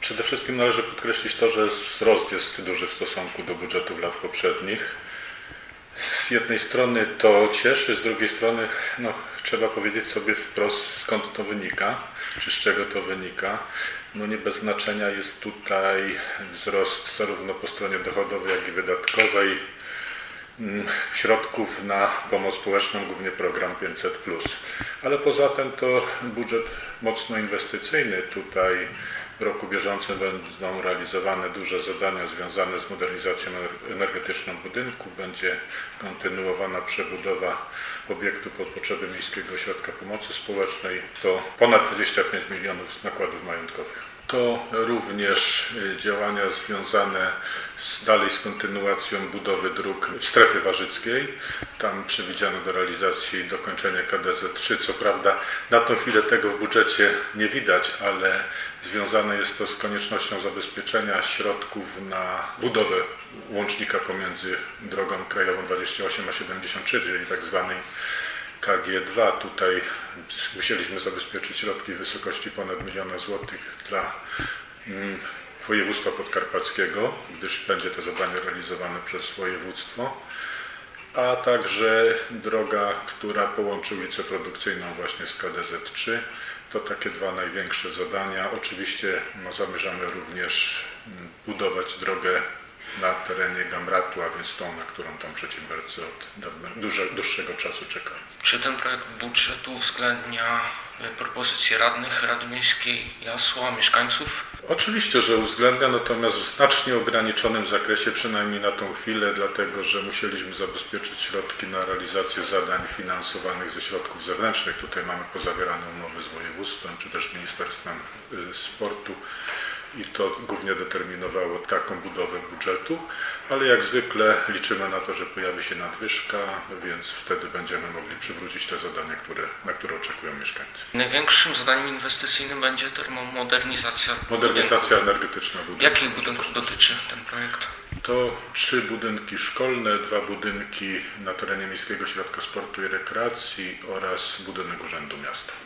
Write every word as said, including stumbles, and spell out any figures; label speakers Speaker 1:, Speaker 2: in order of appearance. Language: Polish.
Speaker 1: Przede wszystkim należy podkreślić to, że wzrost jest duży w stosunku do budżetów lat poprzednich. Z jednej strony to cieszy, z drugiej strony no, trzeba powiedzieć sobie wprost, skąd to wynika, czy z czego to wynika. No nie bez znaczenia jest tutaj wzrost zarówno po stronie dochodowej, jak i wydatkowej środków na pomoc społeczną, głównie program pięćset plus. Ale poza tym to budżet mocno inwestycyjny. Tutaj w roku bieżącym będą realizowane duże zadania związane z modernizacją energetyczną budynku. Będzie kontynuowana przebudowa obiektu pod potrzeby Miejskiego Ośrodka Pomocy Społecznej. To ponad dwadzieścia pięć milionów nakładów majątkowych. To również działania związane z, dalej z kontynuacją budowy dróg w strefie warzyckiej. Tam przewidziano do realizacji dokończenie K D Z trzy. Co prawda na tą chwilę tego w budżecie nie widać, ale związane jest to z koniecznością zabezpieczenia środków na budowę łącznika pomiędzy drogą krajową dwadzieścia osiem a siedemdziesiąt trzy, czyli tak zwanej K G dwa. Tutaj musieliśmy zabezpieczyć środki w wysokości ponad miliona złotych dla mm, województwa podkarpackiego, gdyż będzie to zadanie realizowane przez województwo, a także droga, która połączy ulicę Produkcyjną właśnie z K D Z trzy. To takie dwa największe zadania. Oczywiście no, zamierzamy również budować drogę na terenie Gamratu, a więc tą, na którą tam przedsiębiorcy od dawne, duże, dłuższego czasu czekają.
Speaker 2: Czy ten projekt budżetu uwzględnia propozycje radnych Rady Miejskiej Jasła, mieszkańców?
Speaker 1: Oczywiście, że uwzględnia, natomiast w znacznie ograniczonym zakresie, przynajmniej na tą chwilę, dlatego że musieliśmy zabezpieczyć środki na realizację zadań finansowanych ze środków zewnętrznych. Tutaj mamy pozawierane umowy z województwem, czy też Ministerstwem Sportu. I to głównie determinowało taką budowę budżetu, ale jak zwykle liczymy na to, że pojawi się nadwyżka, więc wtedy będziemy mogli przywrócić te zadania, które, na które oczekują mieszkańcy.
Speaker 2: Największym zadaniem inwestycyjnym będzie termomodernizacja
Speaker 1: Modernizacja budynków. energetyczna budynków.
Speaker 2: Jakich budynków dotyczy ten projekt?
Speaker 1: To trzy budynki szkolne, dwa budynki na terenie Miejskiego Ośrodka Sportu i Rekreacji oraz budynek Urzędu Miasta.